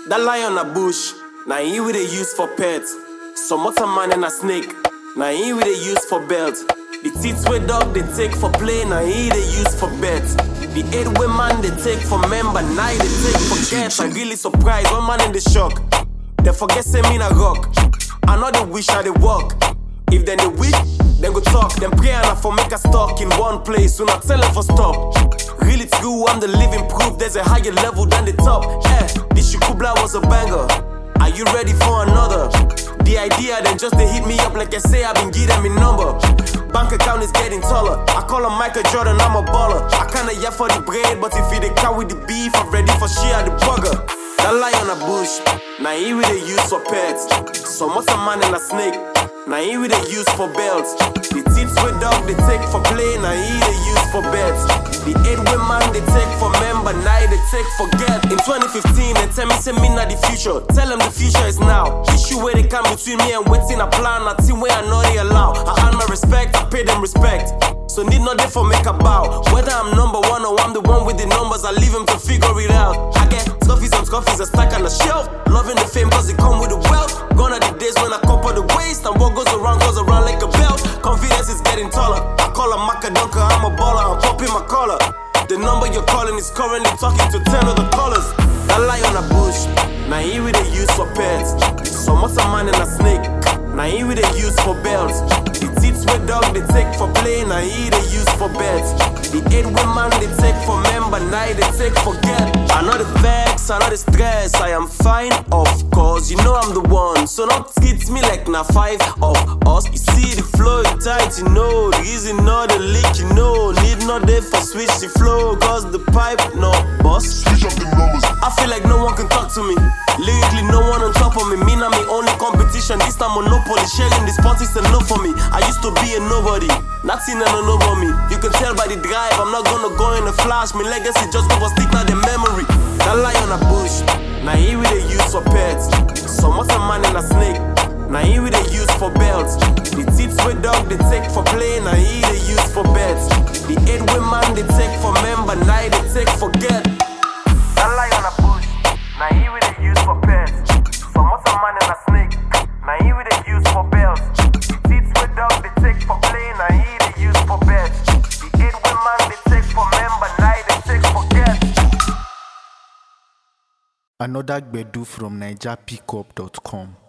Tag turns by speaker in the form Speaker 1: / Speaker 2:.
Speaker 1: That lion a bush, now he we they use for pets. Some other man and a snake, now he we they use for belt. The teeth with dog they take for play, now he they use for bets. The 8 women they take for member, now they take for get. I really surprised, one man in the shock. They forget say me na rock. I know they wish I they walk. If then they wish, then go talk. Then pray and I for make us talk in one place. So not tell them for stop. Really true, I'm the living proof. There's a higher level than the top. This Shukubla was a banger. Are you ready for another? The idea then just they hit me up like I say I've been giving me number. Bank account is getting taller. I call him Michael Jordan, I'm a baller. I kinda yell for the bread, but if you the cow with the beef, I'm ready for share the burger. That lion a bush, now he we they use for pets. Some other man and a snake, now he we they use for belts. The teeth with dog they take for play, now he they use for bets. The 8 women they take for member, now they take for get. In 2015 they tell me say me not the future. Tell them the future is now. Issue where they come between me and waiting a plan. A team where I know they allow. I earn my respect, I pay them respect. So need not there for make a bow. Whether I'm number one or I'm the one with the numbers, I leave them to figure it out. I get scuffies on scuffies, I stack on the shelf. Loving the fame cause it come with the wealth. Gone are the days when I couple the waist. And what goes around like a belt. Confidence is getting taller. I call a Macadunker, I'm a baller, I'm popping my collar. The number you're calling is currently talking to 10 other callers. That lion a bush, now he we they use for pets. Some other man and a snake, now he we they use for belts. The teeth with dog they take for play, now he they use for bets. The 8 women they take for member, now they take for get. I know the vex, I know the stress, I am fine of course. You know I'm the one, so don't skits me like na 5 of us. You see the flow is tight, you know. The reason not the leak, you know. Need not there for switch the flow, cause the pipe no bust.
Speaker 2: Switch up the numbers.
Speaker 1: I feel like no one can talk to me. Lyrically, no one on top of me. Me na me only competition. This time monopoly. Sharing this spot is enough for me. I used to be a nobody. Nothing and no about me. You can tell by the drive. I'm not gonna go in a flash. My legacy just go stick now the memory. That lion a bush. Now here we they use for pets. Some other man and a snake. Now here we they use for belts. The teeth with dog they take for play. Now here they use for bets. The 8 women they take for member. Now they take for get. That lion a bush. Now here we they use for pets. Some other man and a snake. Now here we they use for belts. The teeth with dog they take for play. Now here they use for bets. The 8 women they take for member. Now they take for get.
Speaker 3: Another Gbedu from NigerPickup.com.